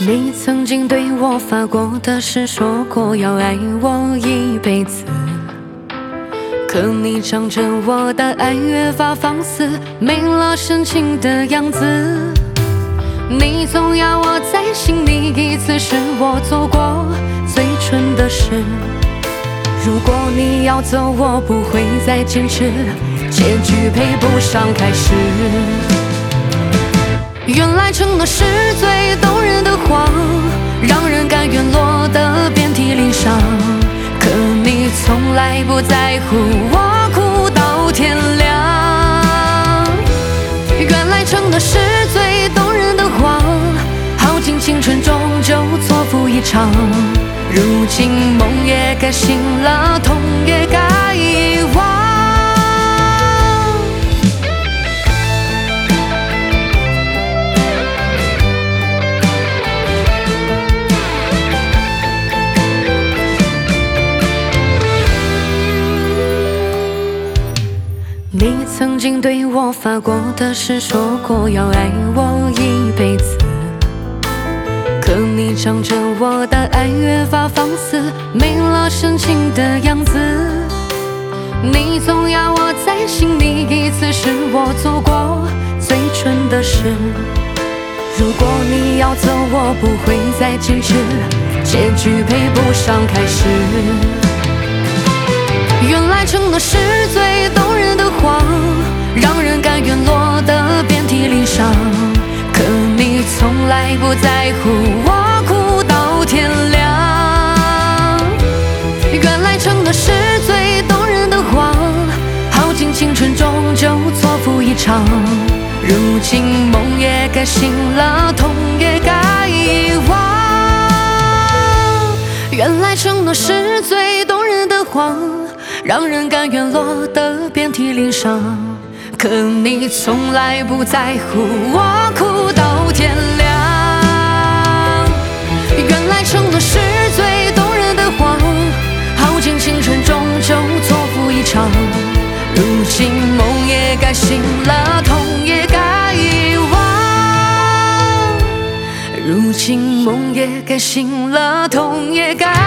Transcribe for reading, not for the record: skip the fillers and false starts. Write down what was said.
你曾经对我发过的誓，说过要爱我一辈子，可你仗着我的爱越发放肆，没了深情的样子。你总要我再信你一次，是我做过最蠢的事。如果你要走，我不会再坚持，结局配不上开始。原来承诺是最动人的谎，让人甘愿落得遍体鳞伤。可你从来不在乎我哭到天亮。原来承诺是最动人的谎，耗尽青春终究错付一场。如今梦也该醒了，痛也该遗忘。你曾经对我发过的誓，说过要爱我一辈子，可你仗着我的爱越发放肆，没了深情的样子。你总要我再信你一次，是我做过最蠢的事。如果你要走，我不会再坚持，结局配不上开始。原来承诺是最动人的谎，让人甘愿落得遍体鳞伤。可你从来不在乎我哭到天亮。原来承诺是最动人的谎，耗尽青春终究错付一场。如今梦也该醒了，痛也该遗忘。原来承诺是最动人的谎，让人甘愿落得遍体鳞伤。可你从来不在乎我哭到天亮。原来承诺是最动人的谎，耗尽青春终究错付一场。如今梦也该醒了，痛也该遗忘。如今梦也该醒了，痛也该